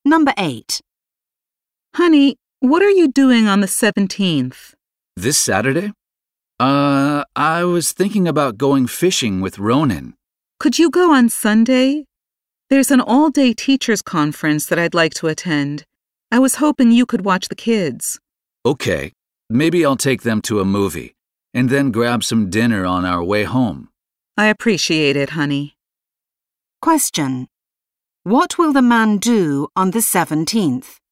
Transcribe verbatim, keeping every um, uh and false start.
Number eight. Honey, what are you doing on the seventeenth? This Saturday? Uh, I was thinking about going fishing with Ronan. Could you go on Sunday? There's an all-day teachers' conference that I'd like to attend. I was hoping you could watch the kids. Okay, maybe I'll take them to a movie, and then grab some dinner on our way home. I appreciate it, honey. Question. What will the man do on the seventeenth?